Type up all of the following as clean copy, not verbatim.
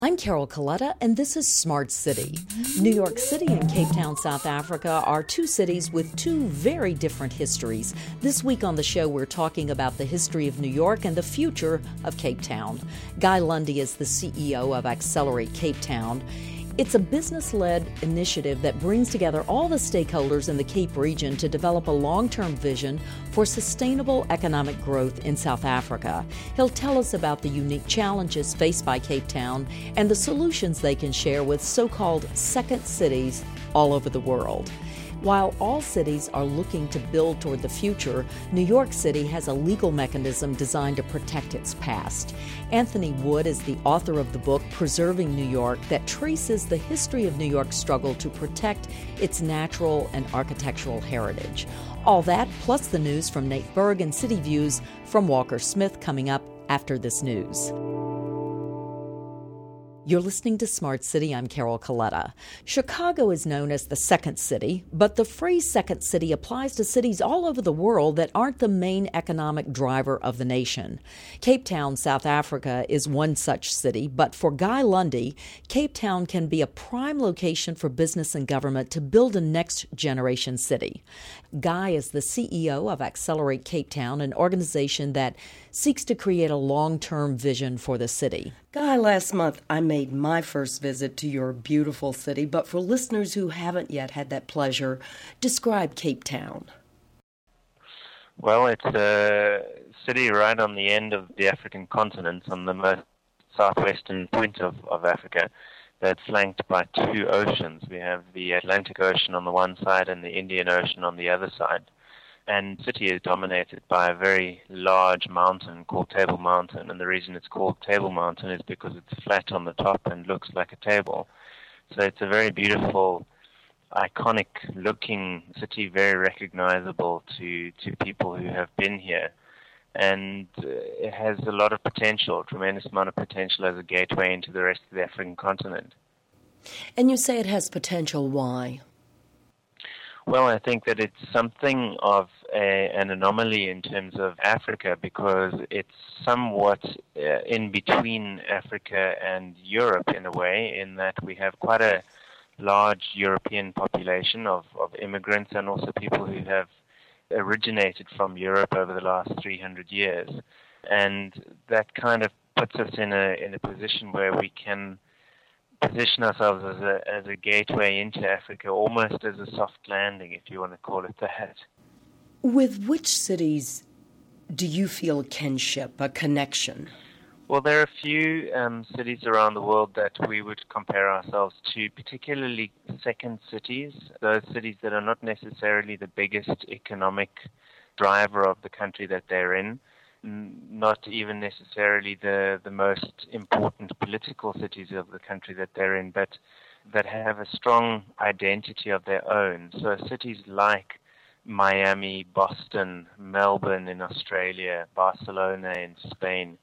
I'm Carol Coletta, and this is Smart City. New York City and Cape Town, South Africa are two cities with two very different histories. This week on the show, we're talking about the history of New York and the future of Cape Town. Guy Lundy is the CEO of Accelerate Cape Town. It's a business-led initiative that brings together all the stakeholders in the Cape region to develop a long-term vision for sustainable economic growth in South Africa. He'll tell us about the unique challenges faced by Cape Town and the solutions they can share with so-called second cities all over the world. While all cities are looking to build toward the future, New York City has a legal mechanism designed to protect its past. Anthony Wood is the author of the book Preserving New York that traces the history of New York's struggle to protect its natural and architectural heritage. All that, plus the news from Nate Berg and City Views from Walker Smith coming up after this news. You're listening to Smart City. I'm Carol Coletta. Chicago is known as the second city, but the phrase second city applies to cities all over the world that aren't the main economic driver of the nation. Cape Town, South Africa is one such city, but for Guy Lundy, Cape Town can be a prime location for business and government to build a next-generation city. Guy is the CEO of Accelerate Cape Town, an organization that seeks to create a long-term vision for the city. Guy, last month I made my first visit to your beautiful city, but for listeners who haven't yet had that pleasure, describe Cape Town. Well, it's a city right on the end of the African continent, on the most southwestern point of Africa, that's flanked by two oceans. We have the Atlantic Ocean on the one side and the Indian Ocean on the other side. And the city is dominated by a very large mountain called Table Mountain. And the reason it's called Table Mountain is because it's flat on the top and looks like a table. So it's a very beautiful, iconic-looking city, very recognizable to people who have been here. And it has a lot of potential, a tremendous amount of potential as a gateway into the rest of the African continent. And you say it has potential. Why? Well, I think that it's something of an anomaly in terms of Africa because it's somewhat in between Africa and Europe in a way, in that we have quite a large European population of immigrants and also people who have originated from Europe over the last 300 years. And that kind of puts us in a position where we can position ourselves as a gateway into Africa, almost as a soft landing, if you want to call it that. With which cities do you feel a kinship, a connection? Well, there are a few cities around the world that we would compare ourselves to, particularly second cities, those cities that are not necessarily the biggest economic driver of the country that they're in, not even necessarily the most important political cities of the country that they're in, but that have a strong identity of their own. So cities like Miami, Boston, Melbourne in Australia, Barcelona in Spain,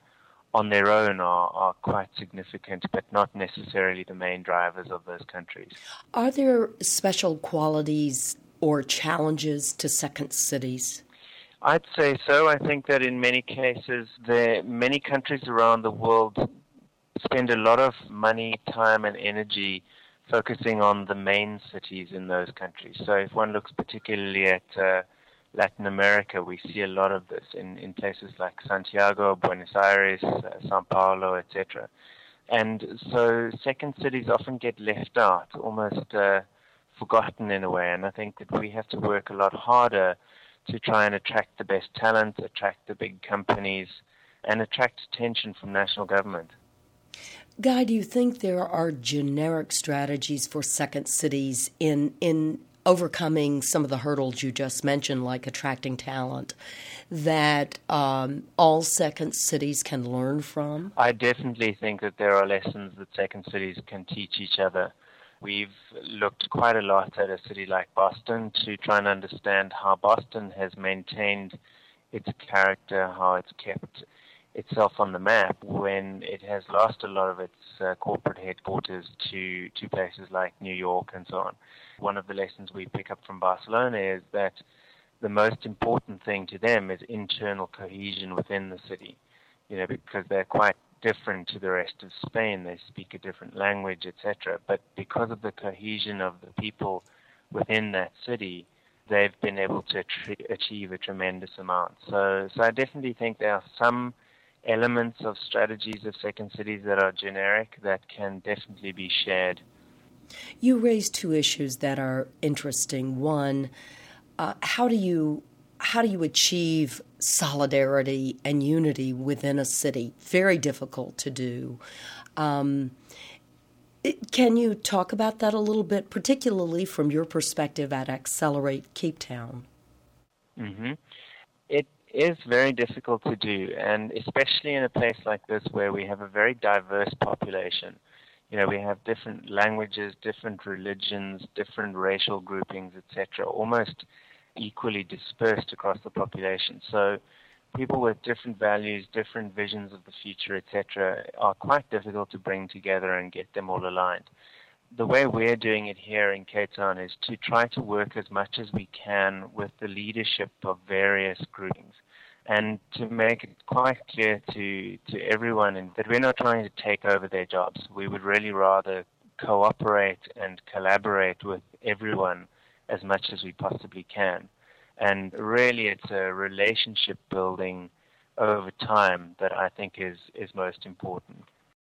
on their own are quite significant, but not necessarily the main drivers of those countries. Are there special qualities or challenges to second cities? I'd say so. I think that in many cases, many countries around the world spend a lot of money, time, and energy focusing on the main cities in those countries. So if one looks particularly at Latin America, we see a lot of this in places like Santiago, Buenos Aires, Sao Paulo, etc. And so second cities often get left out, almost forgotten in a way. And I think that we have to work a lot harder to try and attract the best talent, attract the big companies, and attract attention from national government. Guy, do you think there are generic strategies for second cities in overcoming some of the hurdles you just mentioned, like attracting talent, that all second cities can learn from? I definitely think that there are lessons that second cities can teach each other. We've looked quite a lot at a city like Boston to try and understand how Boston has maintained its character, how it's kept itself on the map when it has lost a lot of its corporate headquarters to places like New York and so on. One of the lessons we pick up from Barcelona is that the most important thing to them is internal cohesion within the city, because they're quite different to the rest of Spain. They speak a different language, etc. But because of the cohesion of the people within that city, they've been able to achieve a tremendous amount. So I definitely think there are some elements of strategies of second cities that are generic that can definitely be shared. You raised two issues that are interesting. One, how do you achieve solidarity and unity within a city? Very difficult to do. Can you talk about that a little bit, particularly from your perspective at Accelerate Cape Town? Mm-hmm. It is very difficult to do, and especially in a place like this where we have a very diverse population. You know, we have different languages, different religions, different racial groupings, etc., almost equally dispersed across the population. So people with different values, different visions of the future, etc., are quite difficult to bring together and get them all aligned. The way we're doing it here in Cape Town is to try to work as much as we can with the leadership of various groupings and to make it quite clear to everyone that we're not trying to take over their jobs. We would really rather cooperate and collaborate with everyone as much as we possibly can. And really, it's a relationship building over time that I think is most important.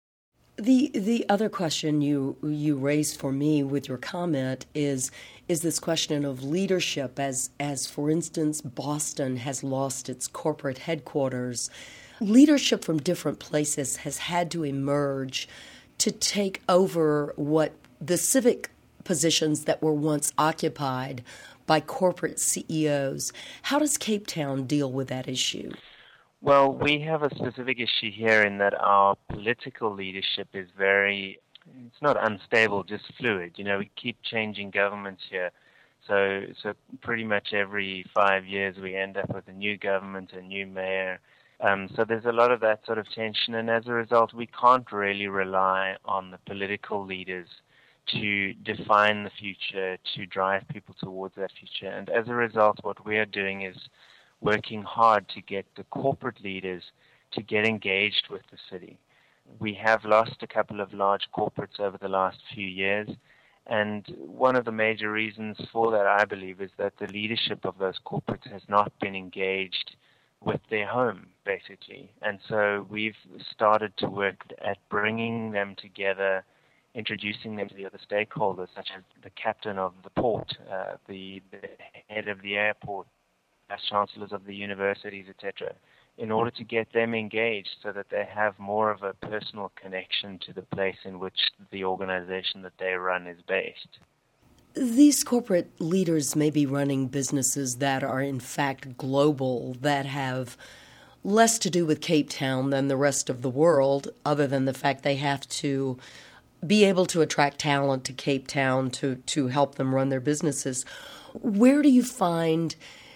The other question you raised for me with your comment is this question of leadership. As for instance, Boston has lost its corporate headquarters. Leadership from different places has had to emerge to take over what the civic positions that were once occupied by corporate CEOs. How does Cape Town deal with that issue? Well, we have a specific issue here in that our political leadership is it's not unstable, just fluid. You know, we keep changing governments here. So pretty much every 5 years we end up with a new government, a new mayor. So there's a lot of that sort of tension, and as a result, we can't really rely on the political leaders to define the future, to drive people towards that future. And as a result, what we are doing is working hard to get the corporate leaders to get engaged with the city. We have lost a couple of large corporates over the last few years, and one of the major reasons for that, I believe, is that the leadership of those corporates has not been engaged with their home, basically. And so we've started to work at bringing them together, introducing them to the other stakeholders, such as the captain of the port, the head of the airport, as chancellors of the universities, etc., in order to get them engaged so that they have more of a personal connection to the place in which the organization that they run is based. These corporate leaders may be running businesses that are in fact global, that have less to do with Cape Town than the rest of the world, other than the fact they have to be able to attract talent to Cape Town to help them run their businesses. Where do you find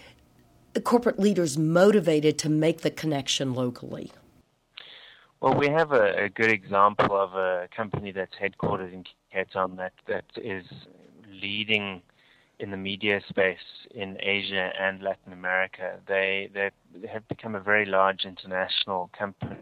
the corporate leaders motivated to make the connection locally? Well, we have a good example of a company that's headquartered in Cape Town that is leading in the media space in Asia and Latin America. They have become a very large international company.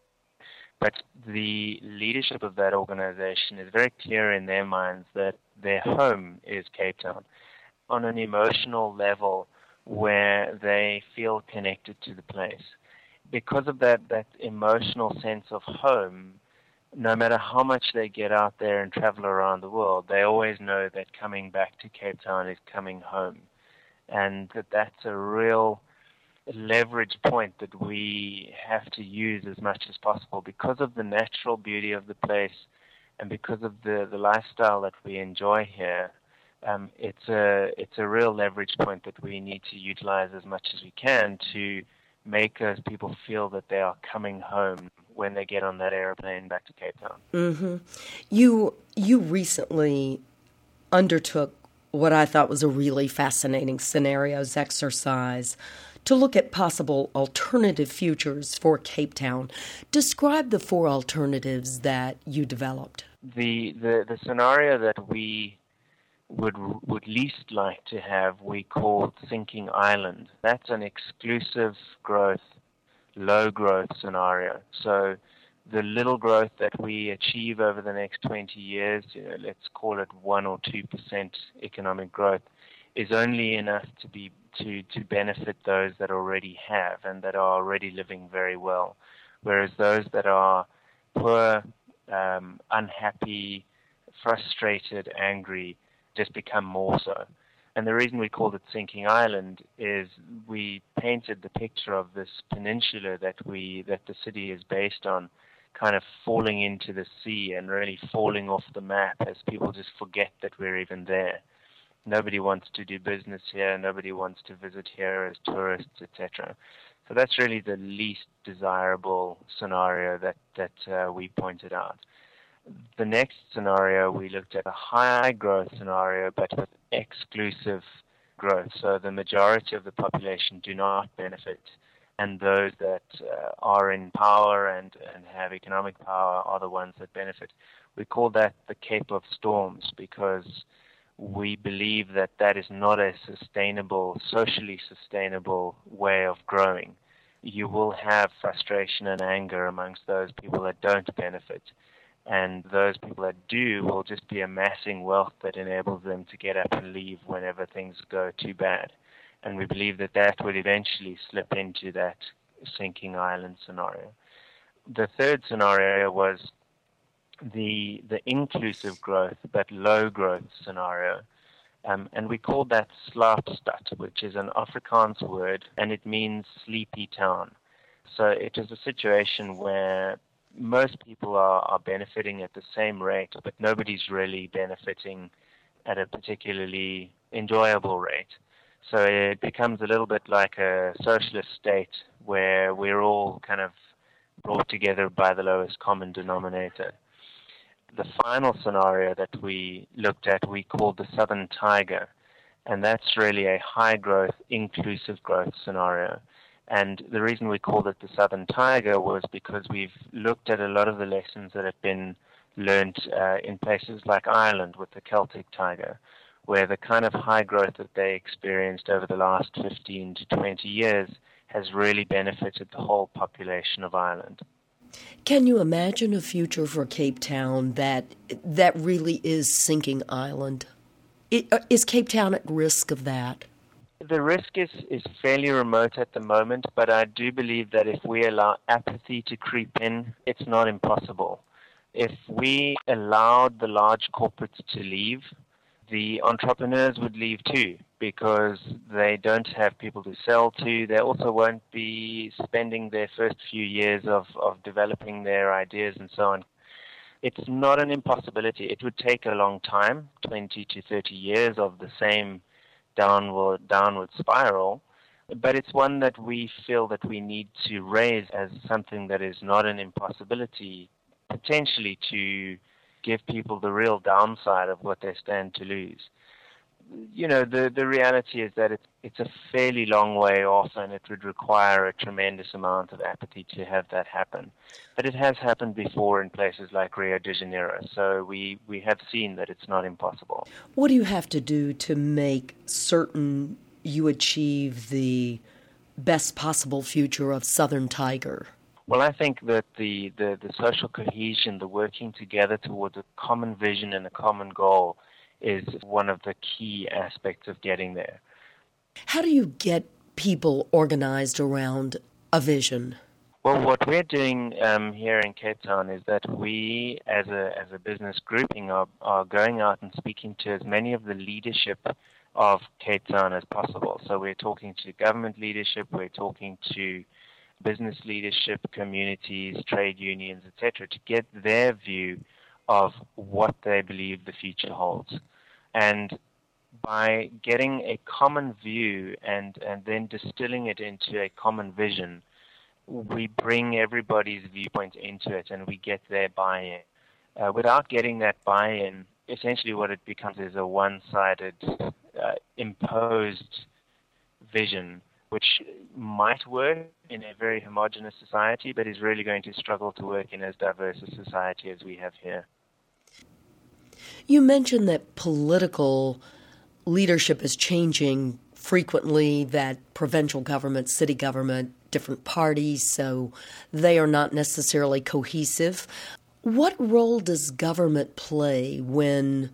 But the leadership of that organization is very clear in their minds that their home is Cape Town on an emotional level where they feel connected to the place. Because of that emotional sense of home, no matter how much they get out there and travel around the world, they always know that coming back to Cape Town is coming home. And that's a real leverage point that we have to use as much as possible because of the natural beauty of the place and because of the lifestyle that we enjoy here. It's a real leverage point that we need to utilize as much as we can to make those people feel that they are coming home when they get on that airplane back to Cape Town. Mm-hmm. You recently undertook what I thought was a really fascinating scenarios exercise to look at possible alternative futures for Cape Town. Describe the 4 alternatives that you developed. The scenario that we would least like to have, we call Sinking Island. That's an exclusive growth, low growth scenario. So the little growth that we achieve over the next 20 years, let's call it 1 or 2% economic growth, is only enough to benefit those that already have and that are already living very well, whereas those that are poor, unhappy, frustrated, angry, just become more so. And the reason we called it Sinking Island is we painted the picture of this peninsula that the city is based on, kind of falling into the sea and really falling off the map as people just forget that we're even there. Nobody wants to do business here. Nobody wants to visit here as tourists, etc. So that's really the least desirable scenario that we pointed out. The next scenario, we looked at a high growth scenario, but with exclusive growth. So the majority of the population do not benefit, and those that are in power and have economic power are the ones that benefit. We call that the Cape of Storms because we believe that that is not a sustainable, socially sustainable way of growing. You will have frustration and anger amongst those people that don't benefit. And those people that do will just be amassing wealth that enables them to get up and leave whenever things go too bad. And we believe that that would eventually slip into that sinking island scenario. The third scenario was the inclusive growth but low growth scenario. And we called that Slaapstad, which is an Afrikaans word, and it means sleepy town. So it is a situation where most people are benefiting at the same rate, but nobody's really benefiting at a particularly enjoyable rate. So it becomes a little bit like a socialist state where we're all kind of brought together by the lowest common denominator. The final scenario that we looked at, we called the Southern Tiger, and that's really a high growth, inclusive growth scenario. And the reason we called it the Southern Tiger was because we've looked at a lot of the lessons that have been learned in places like Ireland with the Celtic tiger, where the kind of high growth that they experienced over the last 15 to 20 years has really benefited the whole population of Ireland. Can you imagine a future for Cape Town that really is sinking island? Is Cape Town at risk of that? The risk is fairly remote at the moment, but I do believe that if we allow apathy to creep in, it's not impossible. If we allowed the large corporates to leave, the entrepreneurs would leave too, because they don't have people to sell to. They also won't be spending their first few years of developing their ideas and so on. It's not an impossibility. It would take a long time, 20 to 30 years of the same downward spiral, but it's one that we feel that we need to raise as something that is not an impossibility, potentially to give people the real downside of what they stand to lose. You know, the reality is that it's a fairly long way off, and it would require a tremendous amount of apathy to have that happen. But it has happened before in places like Rio de Janeiro, so we have seen that it's not impossible. What do you have to do to make certain you achieve the best possible future of Southern Tiger? Well, I think that the social cohesion, the working together towards a common vision and a common goal is one of the key aspects of getting there. How do you get people organized around a vision? Well, what we're doing here in Cape Town is that we, as a business grouping, are going out and speaking to as many of the leadership of Cape Town as possible. So we're talking to government leadership, we're talking to business leadership, communities, trade unions, etc., to get their view of what they believe the future holds. And by getting a common view and then distilling it into a common vision, we bring everybody's viewpoint into it and we get their buy-in. Without getting that buy-in, essentially what it becomes is a one-sided, imposed vision, which might work in a very homogeneous society, but is really going to struggle to work in as diverse a society as we have here. You mentioned that political leadership is changing frequently, that provincial government, city government different parties, so they are not necessarily cohesive. What role does government play when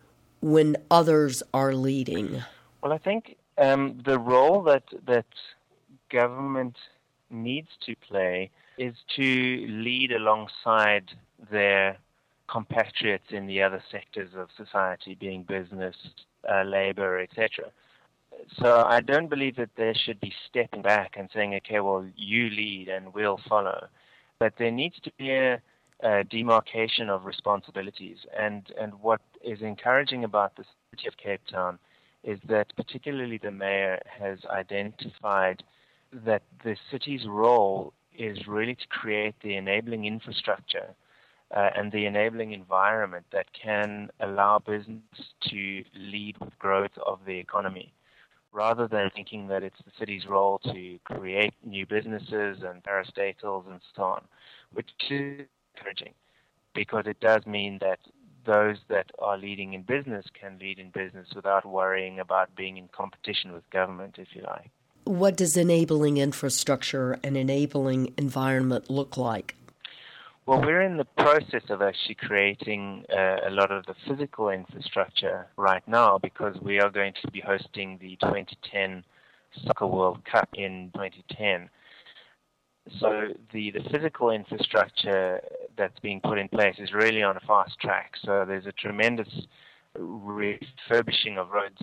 others are leading? Well, I think the role that government needs to play is to lead alongside their compatriots in the other sectors of society, being business, labor, etc. So I don't believe that they should be stepping back and saying, okay, well, you lead and we'll follow. But there needs to be a demarcation of responsibilities. And what is encouraging about the city of Cape Town is that particularly the mayor has identified that the city's role is really to create the enabling infrastructure and the enabling environment that can allow business to lead with growth of the economy, rather than thinking that it's the city's role to create new businesses and parastatals and so on, which is encouraging because it does mean that those that are leading in business can lead in business without worrying about being in competition with government, if you like. What does enabling infrastructure and enabling environment look like? Well, we're in the process of actually creating a lot of the physical infrastructure right now because we are going to be hosting the 2010 Soccer World Cup in 2010. So the physical infrastructure that's being put in place is really on a fast track. So there's a tremendous refurbishing of roads,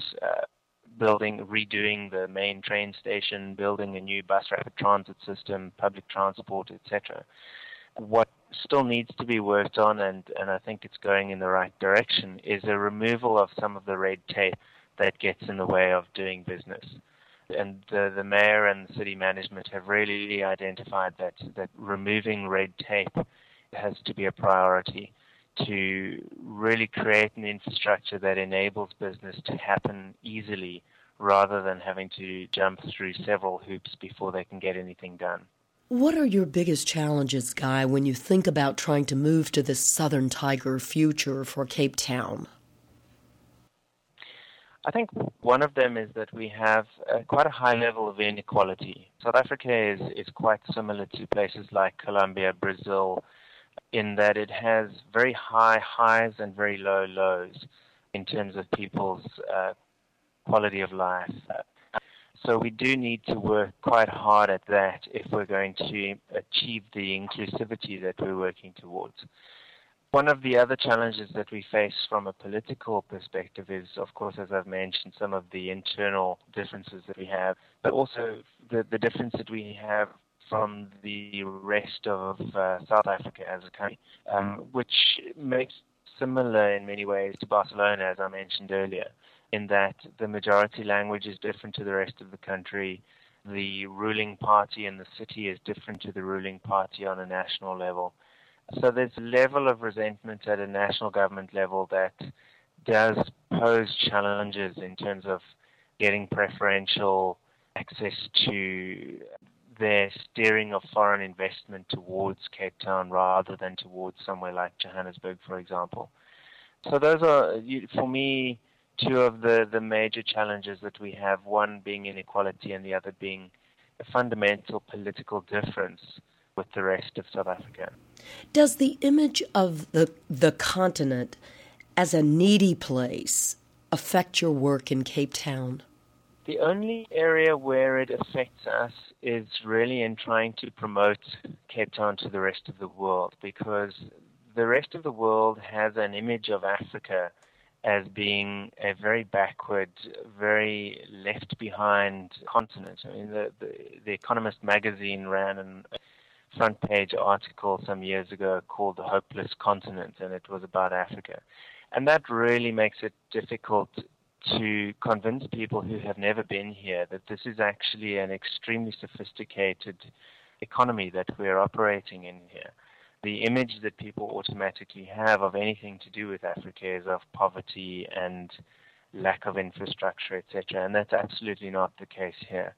redoing the main train station, building a new bus rapid transit system, public transport, etc. What still needs to be worked on, and I think it's going in the right direction, is a removal of some of the red tape that gets in the way of doing business. And the mayor and the city management have really identified that removing red tape has to be a priority to really create an infrastructure that enables business to happen easily rather than having to jump through several hoops before they can get anything done. What are your biggest challenges, Guy, when you think about trying to move to this Southern Tiger future for Cape Town? I think one of them is that we have quite a high level of inequality. South Africa is quite similar to places like Colombia, Brazil, in that it has very high highs and very low lows in terms of people's quality of life. So we do need to work quite hard at that if we're going to achieve the inclusivity that we're working towards. One of the other challenges that we face from a political perspective is, of course, as I've mentioned, some of the internal differences that we have, but also the difference that we have from the rest of South Africa as a country, which makes similar in many ways to Barcelona, as I mentioned earlier, in that the majority language is different to the rest of the country. The ruling party in the city is different to the ruling party on a national level. So there's a level of resentment at a national government level that does pose challenges in terms of getting preferential access to their steering of foreign investment towards Cape Town rather than towards somewhere like Johannesburg, for example. So those are, for me, two of the major challenges that we have, one being inequality and the other being a fundamental political difference with the rest of South Africa. Does the image of the continent as a needy place affect your work in Cape Town? The only area where it affects us is really in trying to promote Cape Town to the rest of the world, because the rest of the world has an image of Africa as being a very backward, very left behind continent. I mean, the Economist magazine ran a front page article some years ago called The Hopeless Continent, and it was about Africa. And that really makes it difficult to convince people who have never been here that this is actually an extremely sophisticated economy that we're operating in here. The image that people automatically have of anything to do with Africa is of poverty and lack of infrastructure, etc., and that's absolutely not the case here.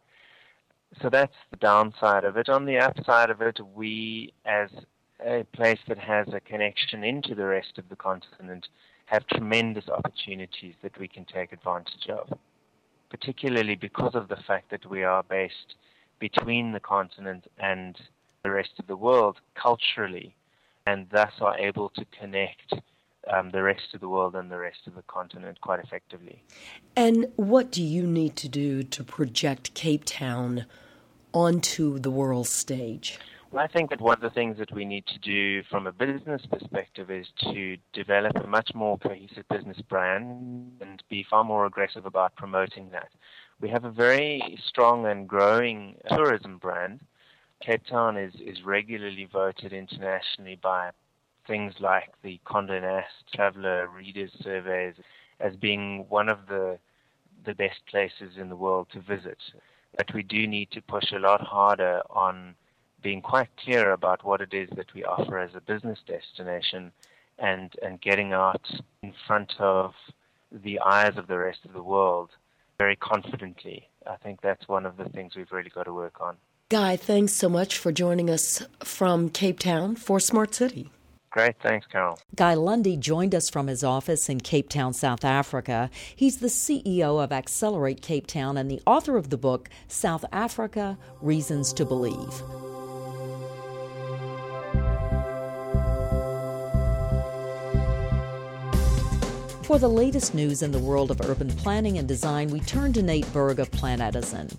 So that's the downside of it. On the upside of it, we, as a place that has a connection into the rest of the continent, have tremendous opportunities that we can take advantage of, particularly because of the fact that we are based between the continent and the rest of the world culturally, and thus are able to connect the rest of the world and the rest of the continent quite effectively. And what do you need to do to project Cape Town onto the world stage? Well, I think that one of the things that we need to do from a business perspective is to develop a much more cohesive business brand and be far more aggressive about promoting that. We have a very strong and growing tourism brand. Cape Town is regularly voted internationally by things like the Condé Nast Traveler Readers Surveys as being one of the best places in the world to visit. But we do need to push a lot harder on being quite clear about what it is that we offer as a business destination and getting out in front of the eyes of the rest of the world very confidently. I think that's one of the things we've really got to work on. Guy, thanks so much for joining us from Cape Town for Smart City. Great. Thanks, Carol. Guy Lundy joined us from his office in Cape Town, South Africa. He's the CEO of Accelerate Cape Town and the author of the book, South Africa, Reasons to Believe. For the latest news in the world of urban planning and design, we turn to Nate Berg of Planetizen.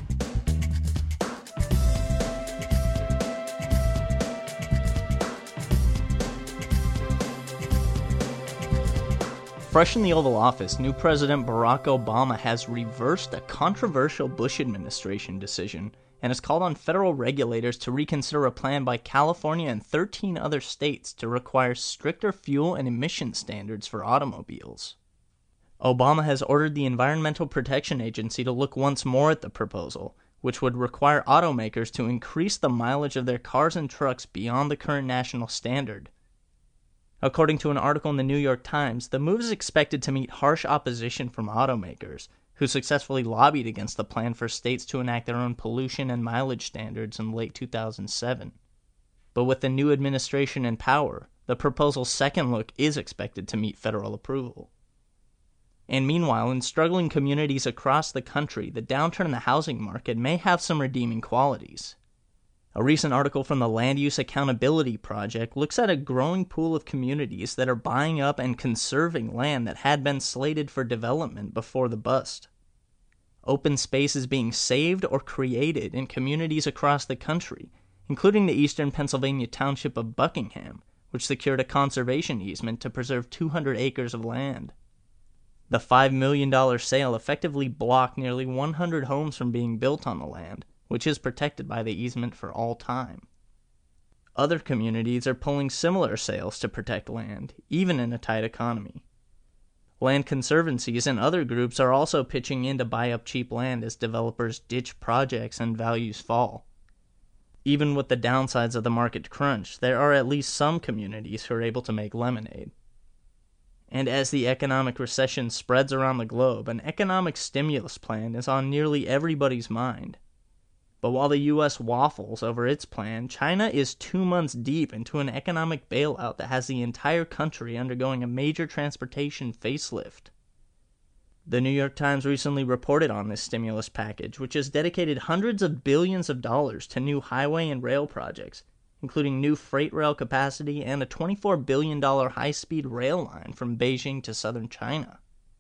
Fresh in the Oval Office, new President Barack Obama has reversed a controversial Bush administration decision and has called on federal regulators to reconsider a plan by California and 13 other states to require stricter fuel and emission standards for automobiles. Obama has ordered the Environmental Protection Agency to look once more at the proposal, which would require automakers to increase the mileage of their cars and trucks beyond the current national standard. According to an article in the New York Times, the move is expected to meet harsh opposition from automakers, who successfully lobbied against the plan for states to enact their own pollution and mileage standards in late 2007. But with the new administration in power, the proposal's second look is expected to meet federal approval. And meanwhile, in struggling communities across the country, the downturn in the housing market may have some redeeming qualities. A recent article from the Land Use Accountability Project looks at a growing pool of communities that are buying up and conserving land that had been slated for development before the bust. Open space is being saved or created in communities across the country, including the eastern Pennsylvania township of Buckingham, which secured a conservation easement to preserve 200 acres of land. The $5 million sale effectively blocked nearly 100 homes from being built on the land, which is protected by the easement for all time. Other communities are pulling similar sales to protect land, even in a tight economy. Land conservancies and other groups are also pitching in to buy up cheap land as developers ditch projects and values fall. Even with the downsides of the market crunch, there are at least some communities who are able to make lemonade. And as the economic recession spreads around the globe, an economic stimulus plan is on nearly everybody's mind. But while the U.S. waffles over its plan, China is 2 months deep into an economic bailout that has the entire country undergoing a major transportation facelift. The New York Times recently reported on this stimulus package, which has dedicated hundreds of billions of dollars to new highway and rail projects, including new freight rail capacity and a $24 billion high-speed rail line from Beijing to southern China.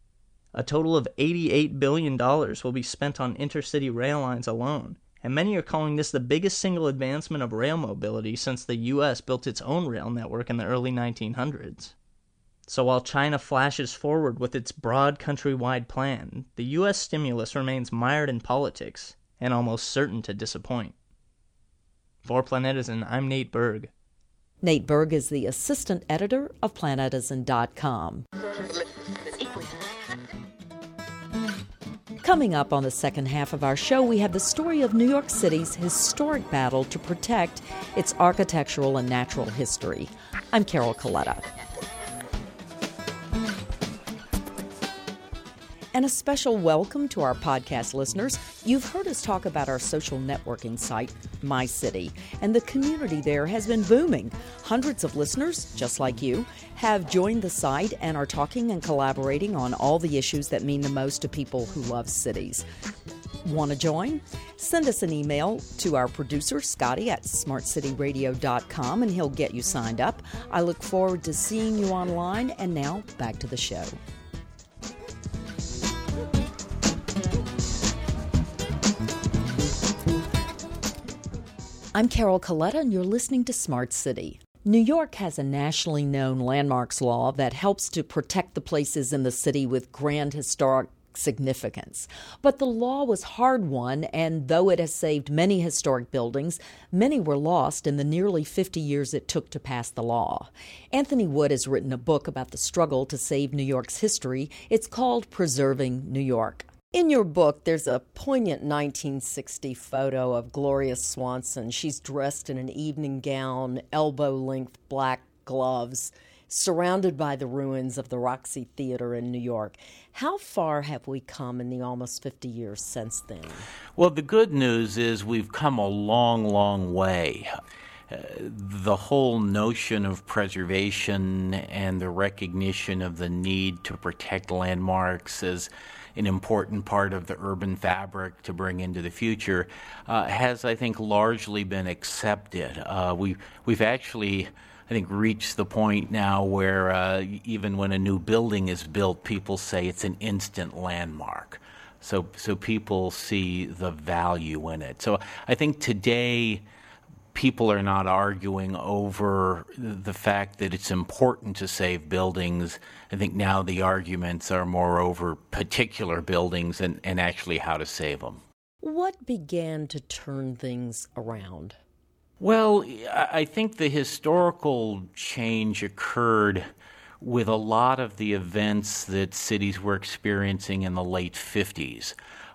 A total of $88 billion will be spent on intercity rail lines alone, and many are calling this the biggest single advancement of rail mobility since the U.S. built its own rail network in the early 1900s. So while China flashes forward with its broad countrywide plan, the U.S. stimulus remains mired in politics and almost certain to disappoint. For Planetizen, I'm Nate Berg. Nate Berg is the assistant editor of Planetizen.com. Coming up on the second half of our show, we have the story of New York City's historic battle to protect its architectural and natural history. I'm Carol Coletta. And a special welcome to our podcast listeners. You've heard us talk about our social networking site, My City, and the community there has been booming. Hundreds of listeners, just like you, have joined the site and are talking and collaborating on all the issues that mean the most to people who love cities. Want to join? Send us an email to our producer, Scotty, at smartcityradio.com, and he'll get you signed up. I look forward to seeing you online. And now, back to the show. I'm Carol Coletta, and you're listening to Smart City. New York has a nationally known landmarks law that helps to protect the places in the city with grand historic significance. But the law was hard-won, and though it has saved many historic buildings, many were lost in the nearly 50 years it took to pass the law. Anthony Wood has written a book about the struggle to save New York's history. It's called Preserving New York. In your book, there's a poignant 1960 photo of Gloria Swanson. She's dressed in an evening gown, elbow-length black gloves, surrounded by the ruins of the Roxy Theater in New York. How far have we come in the almost 50 years since then? Well, the good news is we've come a long, long way. The whole notion of preservation and the recognition of the need to protect landmarks as an important part of the urban fabric to bring into the future has, I think, largely been accepted. We've actually, I think, reached the point now where even when a new building is built, people say it's an instant landmark. So people see the value in it. So I think today people are not arguing over the fact that it's important to save buildings. I think now the arguments are more over particular buildings and actually how to save them. What began to turn things around? Well, I think the historical change occurred with a lot of the events that cities were experiencing in the late 50s.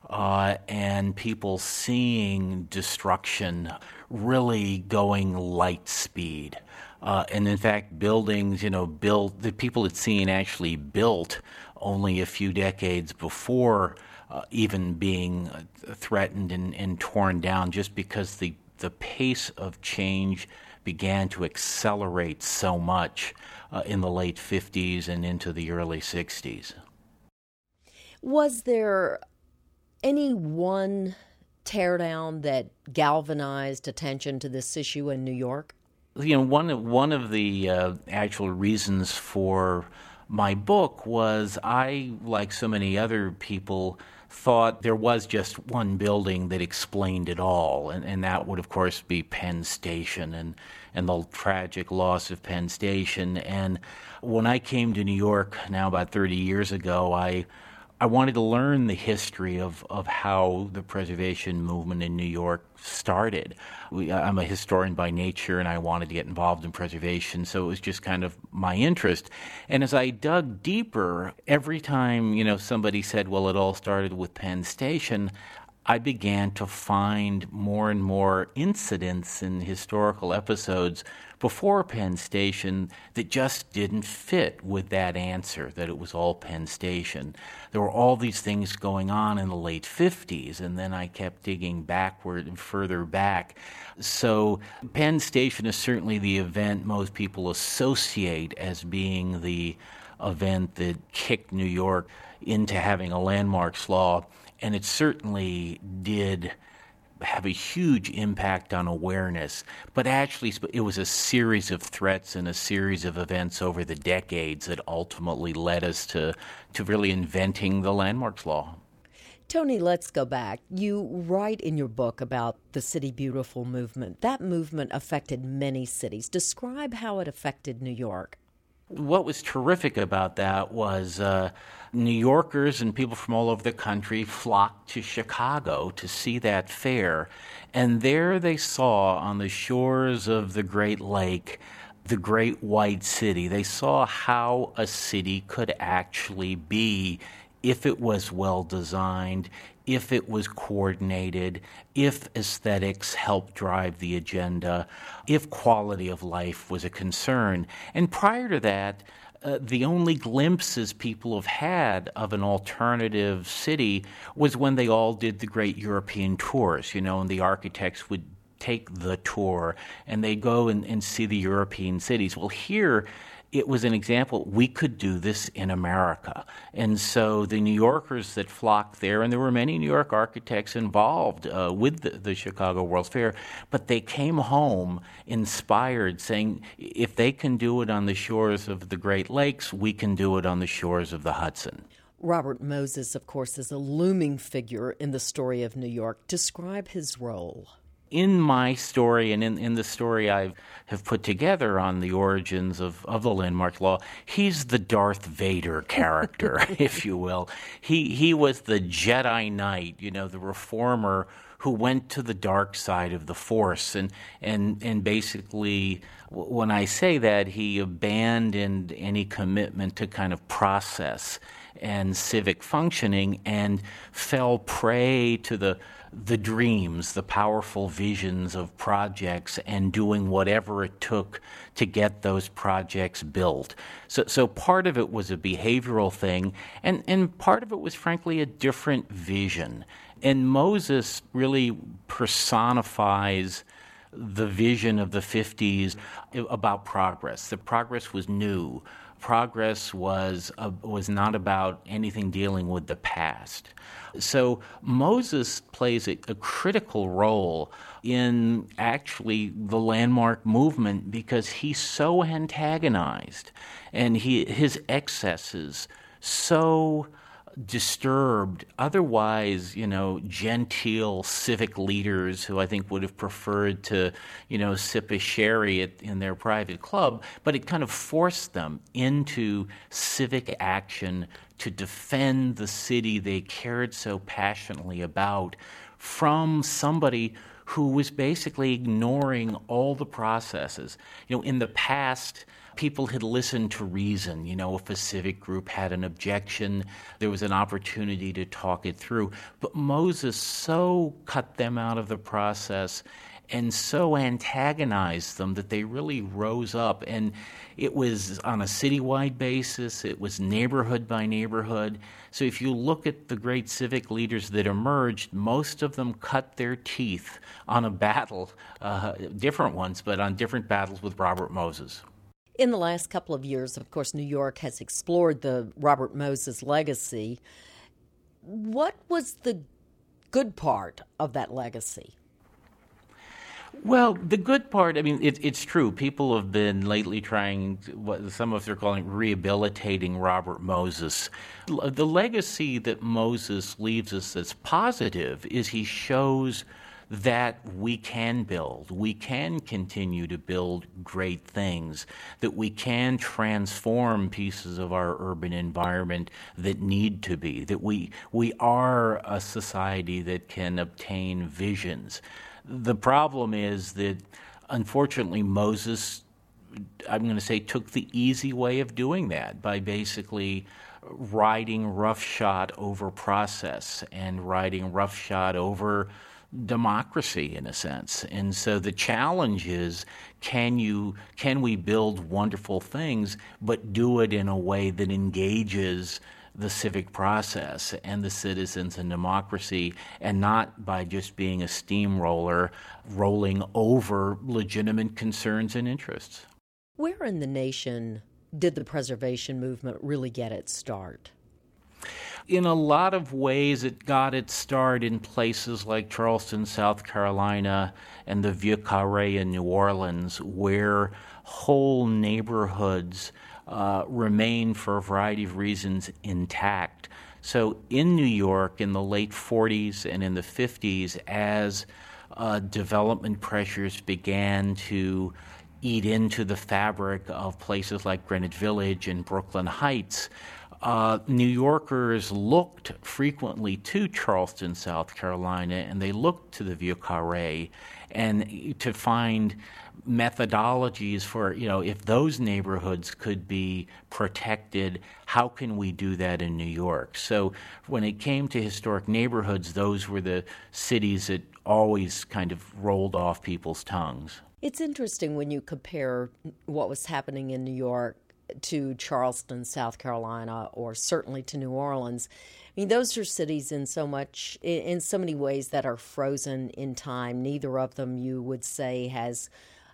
And people seeing destruction really going light speed. And in fact, buildings, built, the people had seen actually built only a few decades before even being threatened and torn down, just because the pace of change began to accelerate so much in the late 50s and into the early 60s. Was there any one teardown that galvanized attention to this issue in New York? One of the actual reasons for my book was I, like so many other people, thought there was just one building that explained it all, and that would, of course, be Penn Station and the tragic loss of Penn Station. And when I came to New York now about 30 years ago, I wanted to learn the history of how the preservation movement in New York started. I'm a historian by nature, and I wanted to get involved in preservation, so it was just kind of my interest. And as I dug deeper, every time somebody said, well, it all started with Penn Station, I began to find more and more incidents and historical episodes before Penn Station that just didn't fit with that answer, that it was all Penn Station. There were all these things going on in the late 50s, and then I kept digging backward and further back. So Penn Station is certainly the event most people associate as being the event that kicked New York into having a landmarks law. And it certainly did have a huge impact on awareness. But actually, it was a series of threats and a series of events over the decades that ultimately led us to really inventing the landmarks law. Tony, let's go back. You write in your book about the City Beautiful movement. That movement affected many cities. Describe how it affected New York. What was terrific about that was New Yorkers and people from all over the country flocked to Chicago to see that fair. And there they saw on the shores of the Great Lake the Great White City. They saw how a city could actually be if it was well designed, if it was coordinated, if aesthetics helped drive the agenda, if quality of life was a concern. And prior to that, the only glimpses people have had of an alternative city was when they all did the great European tours, and the architects would take the tour and they go and see the European cities. Well, here it was an example, we could do this in America. And so the New Yorkers that flocked there, and there were many New York architects involved with the Chicago World's Fair, but they came home inspired, saying, if they can do it on the shores of the Great Lakes, we can do it on the shores of the Hudson. Robert Moses, of course, is a looming figure in the story of New York. Describe his role. In my story and in the story I have put together on the origins of the Landmark Law, he's the Darth Vader character, if you will. He was the Jedi Knight, the reformer who went to the dark side of the Force. And basically, when I say that, he abandoned any commitment to kind of process and civic functioning and fell prey to the dreams, the powerful visions of projects, and doing whatever it took to get those projects built. So part of it was a behavioral thing, and part of it was, frankly, a different vision. And Moses really personifies the vision of the 50s about progress. The progress was new. Progress was not about anything dealing with the past. So Moses plays a critical role in actually the landmark movement because he's so antagonized and his excesses so disturbed otherwise, genteel civic leaders who I think would have preferred to, sip a sherry in their private club, but it kind of forced them into civic action to defend the city they cared so passionately about from somebody who was basically ignoring all the processes. In the past, people had listened to reason. If a civic group had an objection, there was an opportunity to talk it through. But Moses so cut them out of the process and so antagonized them that they really rose up. And it was on a citywide basis. It was neighborhood by neighborhood. So if you look at the great civic leaders that emerged, most of them cut their teeth on a battle, different ones, but on different battles with Robert Moses. In the last couple of years, of course, New York has explored the Robert Moses legacy. What was the good part of that legacy? Well, the good part, it's true. People have been lately trying, what some of us are calling rehabilitating Robert Moses. The legacy that Moses leaves us that's positive is he shows that we can build, we can continue to build great things, that we can transform pieces of our urban environment that need to be, that we are a society that can obtain visions. The problem is that, unfortunately, Moses, I'm going to say, took the easy way of doing that by basically riding roughshod over process and riding roughshod over democracy, in a sense. And so the challenge is, can we build wonderful things, but do it in a way that engages the civic process and the citizens and democracy, and not by just being a steamroller rolling over legitimate concerns and interests. Where in the nation did the preservation movement really get its start? In a lot of ways, it got its start in places like Charleston, South Carolina, and the Vieux Carré in New Orleans, where whole neighborhoods remain, for a variety of reasons, intact. So in New York in the late 40s and in the 50s, as development pressures began to eat into the fabric of places like Greenwich Village and Brooklyn Heights, New Yorkers looked frequently to Charleston, South Carolina, and they looked to the Vieux Carré and to find methodologies for, if those neighborhoods could be protected, how can we do that in New York? So when it came to historic neighborhoods, those were the cities that always kind of rolled off people's tongues. It's interesting when you compare what was happening in New York to Charleston, South Carolina, or certainly to New Orleans. Those are cities in so many ways that are frozen in time. Neither of them, you would say, has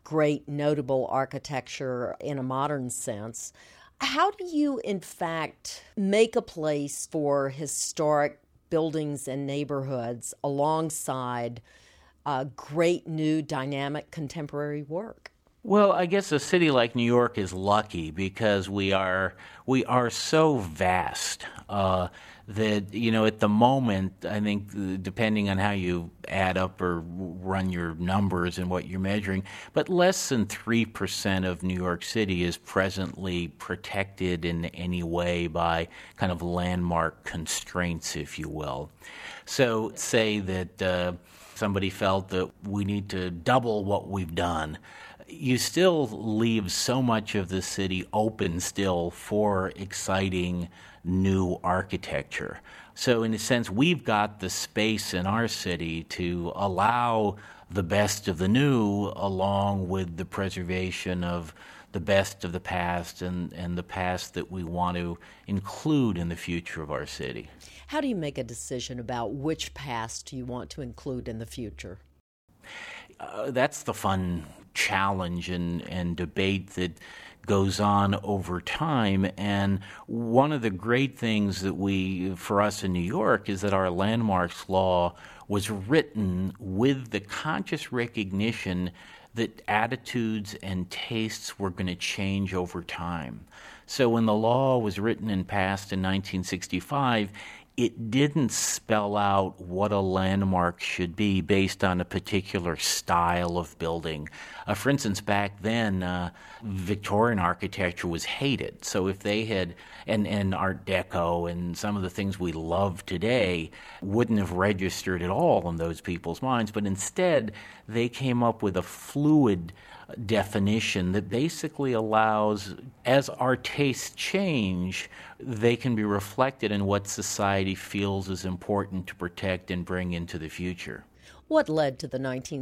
great, notable architecture in a modern sense. How do you, in fact, make a place for historic buildings and neighborhoods alongside great, new, dynamic, contemporary work? Well, I guess a city like New York is lucky because we are so vast that, at the moment, I think depending on how you add up or run your numbers and what you're measuring, but less than 3% of New York City is presently protected in any way by kind of landmark constraints, if you will. So say that somebody felt that we need to double what we've done. You still leave so much of the city open still for exciting new architecture. So in a sense, we've got the space in our city to allow the best of the new along with the preservation of the best of the past and the past that we want to include in the future of our city. How do you make a decision about which past you want to include in the future? That's the fun challenge and debate that goes on over time. And one of the great things that for us in New York, is that our landmarks law was written with the conscious recognition that attitudes and tastes were going to change over time. So when the law was written and passed in 1965, it didn't spell out what a landmark should be based on a particular style of building. For instance, back then, Victorian architecture was hated. So if they had, and Art Deco and some of the things we love today wouldn't have registered at all in those people's minds, but instead they came up with a fluid definition that basically allows, as our tastes change, they can be reflected in what society feels is important to protect and bring into the future. What led to the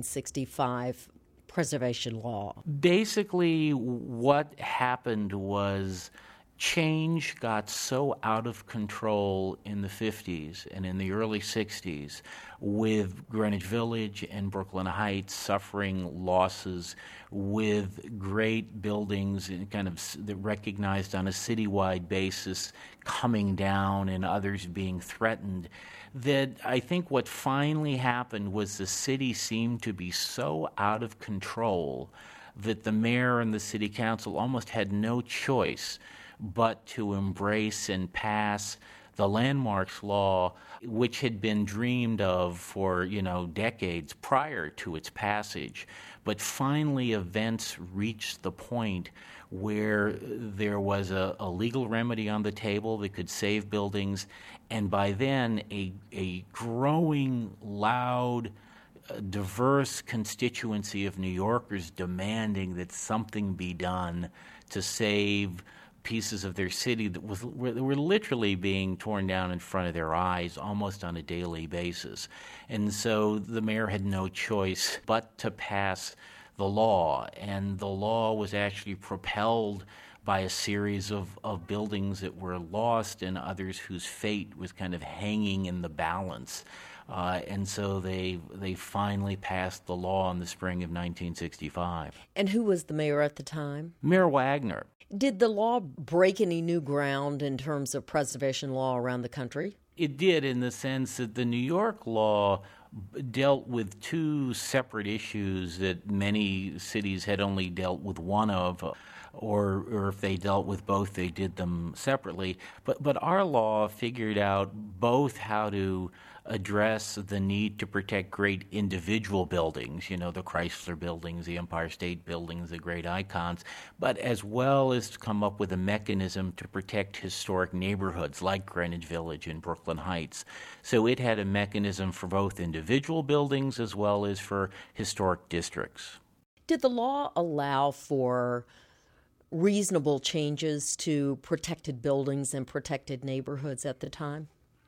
1965 preservation law? Basically, what happened was change got so out of control in the 50s and in the early 60s, with Greenwich Village and Brooklyn Heights suffering losses, with great buildings kind of recognized on a citywide basis coming down and others being threatened, that I think what finally happened was the city seemed to be so out of control that the mayor and the city council almost had no choice but to embrace and pass the landmarks law, which had been dreamed of for, decades prior to its passage. But finally, events reached the point where there was a legal remedy on the table that could save buildings, and by then a growing, loud, diverse constituency of New Yorkers demanding that something be done to save pieces of their city that were literally being torn down in front of their eyes almost on a daily basis. And so the mayor had no choice but to pass the law, and the law was actually propelled by a series of buildings that were lost and others whose fate was kind of hanging in the balance. And so they finally passed the law in the spring of 1965. And who was the mayor at the time? Mayor Wagner. Did the law break any new ground in terms of preservation law around the country? It did, in the sense that the New York law dealt with two separate issues that many cities had only dealt with one of, or if they dealt with both, they did them separately. But our law figured out both how to address the need to protect great individual buildings, the Chrysler buildings, the Empire State buildings, the great icons, but as well as to come up with a mechanism to protect historic neighborhoods like Greenwich Village and Brooklyn Heights. So it had a mechanism for both individual buildings as well as for historic districts. Did the law allow for reasonable changes to protected buildings and protected neighborhoods at the time?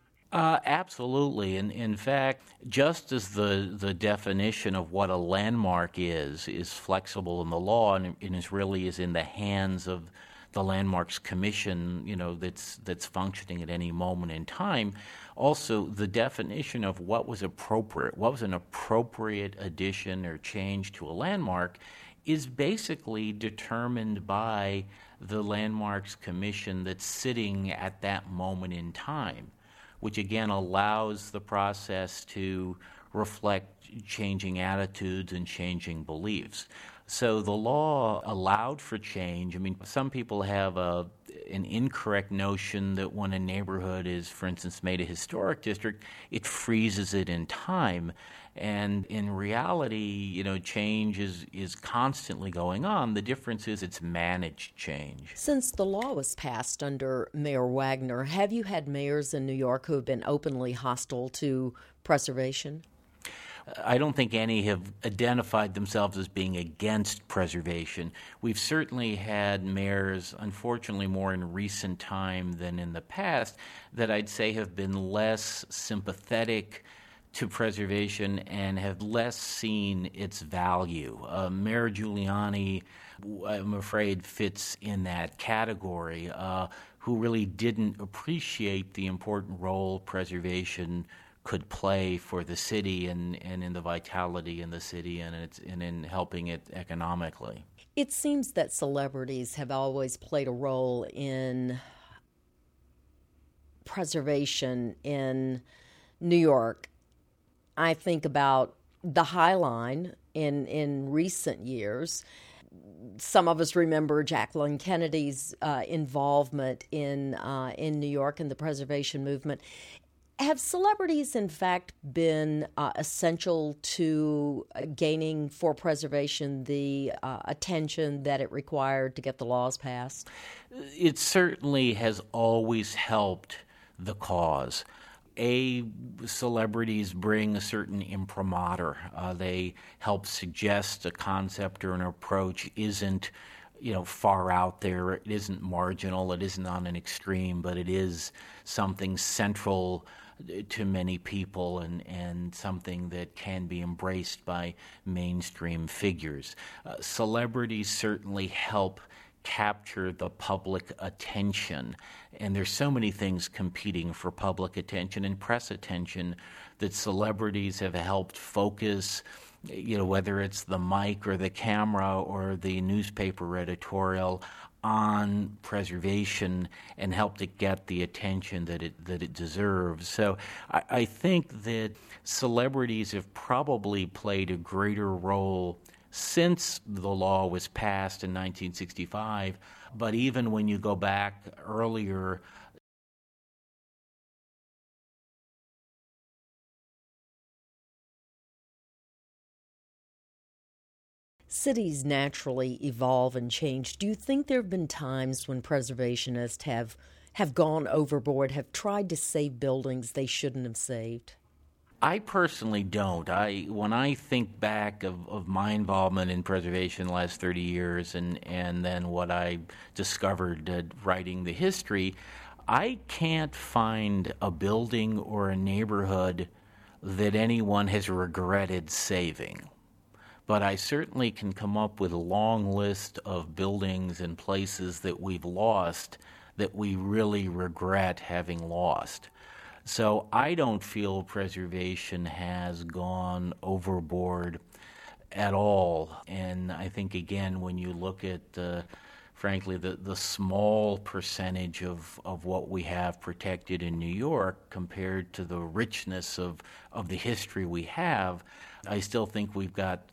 Absolutely. And in fact, just as the definition of what a landmark is flexible in the law and is really is in the hands of the Landmarks Commission, that's functioning at any moment in time, also the definition of what was appropriate, what was an appropriate addition or change to a landmark is basically determined by the Landmarks Commission that's sitting at that moment in time, which again allows the process to reflect changing attitudes and changing beliefs. So the law allowed for change. I mean, some people have an incorrect notion that when a neighborhood is, for instance, made a historic district, it freezes it in time. And in reality, change is constantly going on. The difference is it's managed change. Since the law was passed under Mayor Wagner, have you had mayors in New York who have been openly hostile to preservation? I don't think any have identified themselves as being against preservation. We've certainly had mayors, unfortunately more in recent time than in the past, that I'd say have been less sympathetic to preservation and have less seen its value. Mayor Giuliani, I'm afraid, fits in that category, who really didn't appreciate the important role preservation could play for the city and in the vitality in the city and in helping it economically. It seems that celebrities have always played a role in preservation in New York. I think about the High Line in recent years. Some of us remember Jacqueline Kennedy's involvement in New York and the preservation movement. Have celebrities, in fact, been essential to gaining for preservation the attention that it required to get the laws passed? It certainly has always helped the cause. Celebrities bring a certain imprimatur. They help suggest a concept or an approach isn't far out there. It isn't marginal. It isn't on an extreme, but it is something central to many people and something that can be embraced by mainstream figures. Celebrities certainly help capture the public attention, and there's so many things competing for public attention and press attention that celebrities have helped focus, whether it's the mic or the camera or the newspaper editorial, on preservation and helped it get the attention that it deserves. So I think that celebrities have probably played a greater role since the law was passed in 1965, but even when you go back earlier, cities naturally evolve and change. Do you think there have been times when preservationists have gone overboard, have tried to save buildings they shouldn't have saved? I personally don't. When I think back of my involvement in preservation the last 30 years and then what I discovered writing the history, I can't find a building or a neighborhood that anyone has regretted saving. But I certainly can come up with a long list of buildings and places that we've lost that we really regret having lost. So I don't feel preservation has gone overboard at all. And I think, again, when you look at, frankly, the small percentage of what we have protected in New York compared to the richness of the history we have, I still think we've got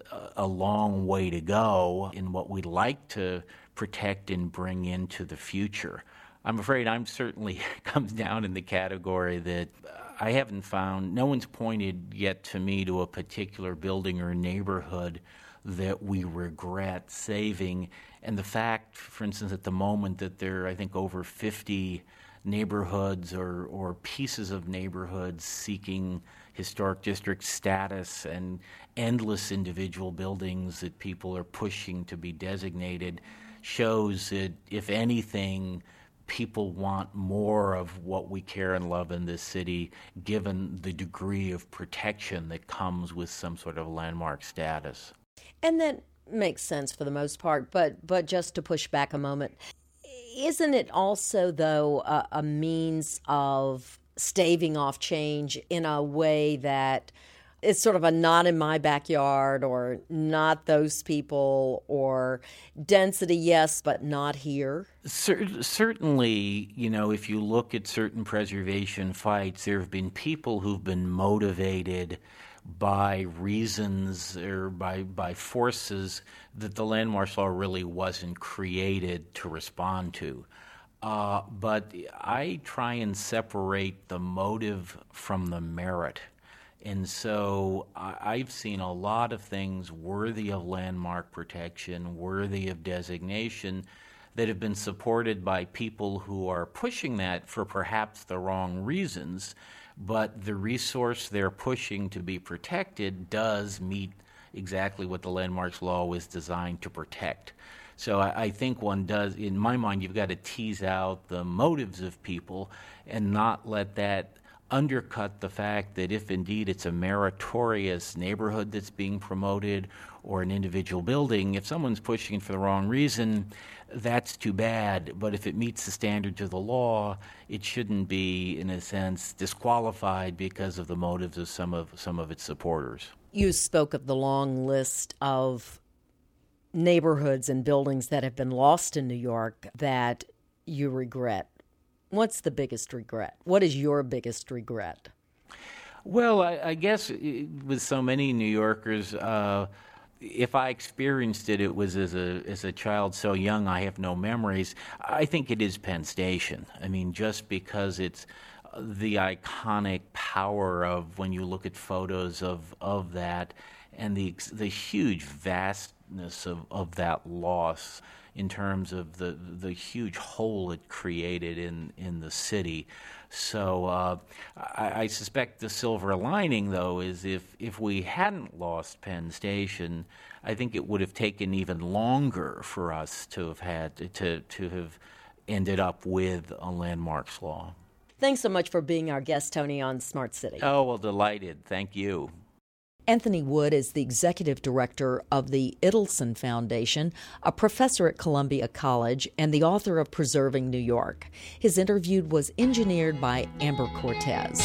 a long way to go in what we'd like to protect and bring into the future. I'm afraid I'm certainly comes down in the category that I haven't found, no one's pointed yet to me to a particular building or neighborhood that we regret saving. And the fact, for instance, at the moment that there are, I think, over 50 neighborhoods or pieces of neighborhoods seeking historic district status and endless individual buildings that people are pushing to be designated shows that, if anything, people want more of what we care and love in this city, given the degree of protection that comes with some sort of landmark status. And that makes sense for the most part, but just to push back a moment, isn't it also, though, a means of staving off change in a way that It's sort of a not in my backyard, or not those people, or density, yes, but not here. Certainly, if you look at certain preservation fights, there have been people who've been motivated by reasons or by forces that the landmarks law really wasn't created to respond to. But I try and separate the motive from the merit. And so I've seen a lot of things worthy of landmark protection, worthy of designation, that have been supported by people who are pushing that for perhaps the wrong reasons, but the resource they're pushing to be protected does meet exactly what the landmarks law was designed to protect. So I think one does, in my mind, you've got to tease out the motives of people and not let that undercut the fact that if indeed it's a meritorious neighborhood that's being promoted or an individual building, if someone's pushing it for the wrong reason, that's too bad. But if it meets the standards of the law, it shouldn't be, in a sense, disqualified because of the motives of some of its supporters. You spoke of the long list of neighborhoods and buildings that have been lost in New York that you regret. What's the biggest regret? What is your biggest regret? Well, I guess with so many New Yorkers, if I experienced it, it was as a child so young I have no memories. I think it is Penn Station. I mean, just because it's the iconic power of when you look at photos of that, and the huge vastness of that loss in terms of the huge hole it created in the city. So I suspect the silver lining, though, is if we hadn't lost Penn Station, I think it would have taken even longer for us to have had to have ended up with a landmarks law. Thanks so much for being our guest, Tony, on Smart City. Oh, well, delighted. Thank you. Anthony Wood is the executive director of the Idelson Foundation, a professor at Columbia College, and the author of Preserving New York. His interview was engineered by Amber Cortez.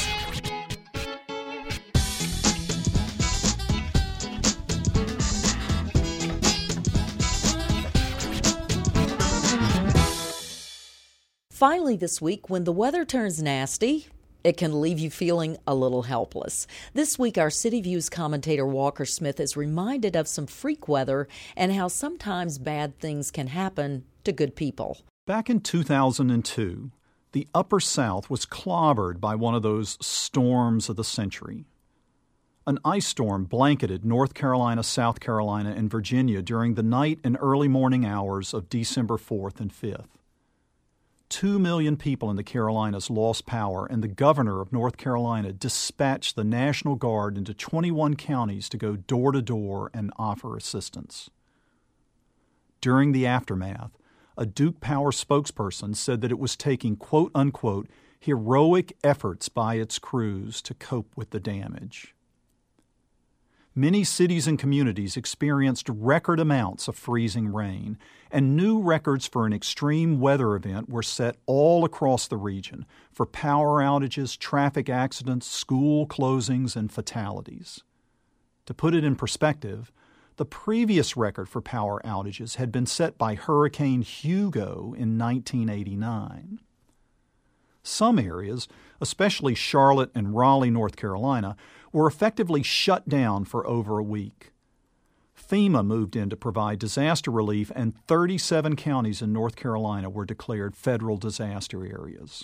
Finally this week, when the weather turns nasty, it can leave you feeling a little helpless. This week, our City Views commentator Walker Smith is reminded of some freak weather and how sometimes bad things can happen to good people. Back in 2002, the Upper South was clobbered by one of those storms of the century. An ice storm blanketed North Carolina, South Carolina, and Virginia during the night and early morning hours of December 4th and 5th. 2 million people in the Carolinas lost power, and the governor of North Carolina dispatched the National Guard into 21 counties to go door to door and offer assistance. During the aftermath, a Duke Power spokesperson said that it was taking quote-unquote heroic efforts by its crews to cope with the damage. Many cities and communities experienced record amounts of freezing rain, and new records for an extreme weather event were set all across the region for power outages, traffic accidents, school closings, and fatalities. To put it in perspective, the previous record for power outages had been set by Hurricane Hugo in 1989. Some areas, especially Charlotte and Raleigh, North Carolina, were effectively shut down for over a week. FEMA moved in to provide disaster relief, and 37 counties in North Carolina were declared federal disaster areas.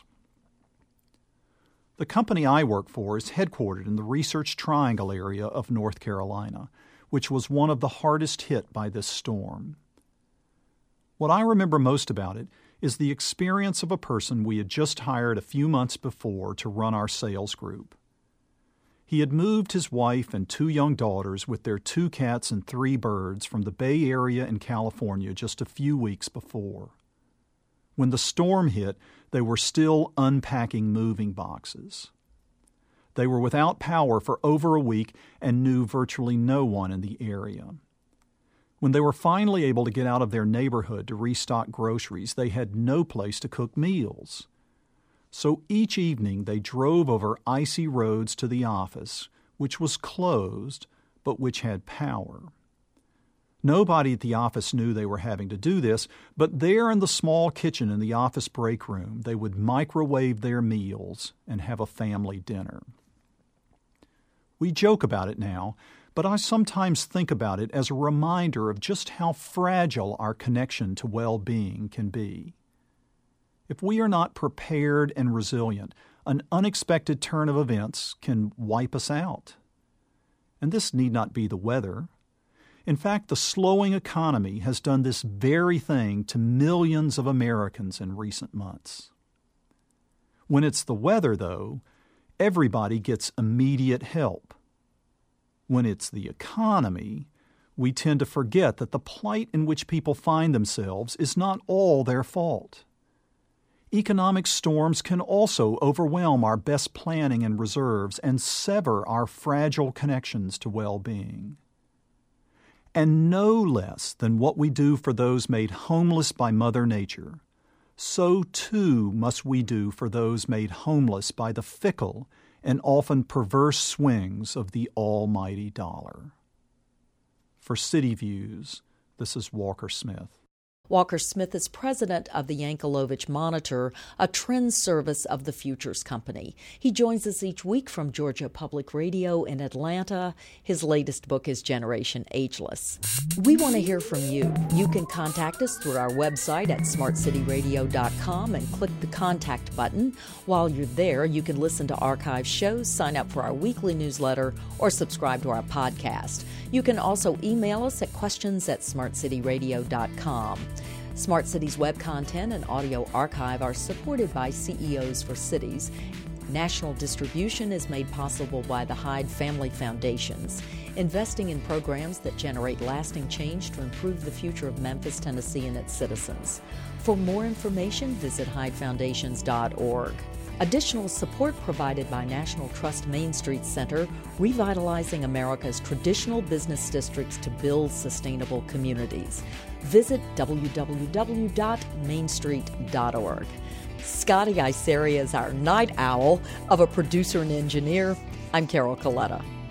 The company I work for is headquartered in the Research Triangle area of North Carolina, which was one of the hardest hit by this storm. What I remember most about it is the experience of a person we had just hired a few months before to run our sales group. He had moved his wife and 2 young daughters with their 2 cats and 3 birds from the Bay Area in California just a few weeks before. When the storm hit, they were still unpacking moving boxes. They were without power for over a week and knew virtually no one in the area. When they were finally able to get out of their neighborhood to restock groceries, they had no place to cook meals. So each evening they drove over icy roads to the office, which was closed, but which had power. Nobody at the office knew they were having to do this, but there in the small kitchen in the office break room, they would microwave their meals and have a family dinner. We joke about it now, but I sometimes think about it as a reminder of just how fragile our connection to well-being can be. If we are not prepared and resilient, an unexpected turn of events can wipe us out. And this need not be the weather. In fact, the slowing economy has done this very thing to millions of Americans in recent months. When it's the weather, though, everybody gets immediate help. When it's the economy, we tend to forget that the plight in which people find themselves is not all their fault. Economic storms can also overwhelm our best planning and reserves and sever our fragile connections to well-being. And no less than what we do for those made homeless by Mother Nature, so too must we do for those made homeless by the fickle and often perverse swings of the almighty dollar. For City Views, this is Walker Smith. Walker Smith is president of the Yankelovich Monitor, a trend service of the Futures Company. He joins us each week from Georgia Public Radio in Atlanta. His latest book is Generation Ageless. We want to hear from you. You can contact us through our website at smartcityradio.com and click the contact button. While you're there, you can listen to archive shows, sign up for our weekly newsletter, or subscribe to our podcast. You can also email us at questions@smartcityradio.com. Smart Cities web content and audio archive are supported by CEOs for Cities. National distribution is made possible by the Hyde Family Foundations, investing in programs that generate lasting change to improve the future of Memphis, Tennessee, and its citizens. For more information, visit hydefoundations.org. Additional support provided by National Trust Main Street Center, revitalizing America's traditional business districts to build sustainable communities. Visit www.mainstreet.org. Scotty Iseria is our night owl. Of a producer and engineer, I'm Carol Coletta.